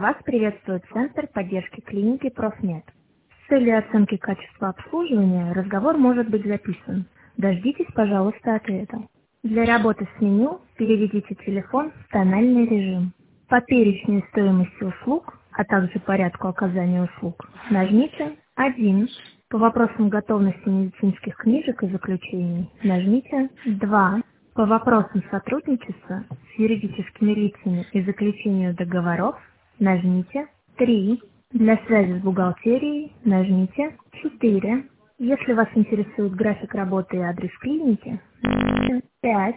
Вас приветствует Центр поддержки клиники «Профмед». С целью оценки качества обслуживания разговор может быть записан. Дождитесь, пожалуйста, ответа. Для работы с меню переведите телефон в тональный режим. По перечню стоимости услуг, а также порядку оказания услуг, нажмите 1. По вопросам готовности медицинских книжек и заключений нажмите 2. По вопросам сотрудничества с юридическими лицами и заключению договоров нажмите 3. Для связи с бухгалтерией нажмите 4. Если вас интересует график работы и адрес клиники, нажмите 5.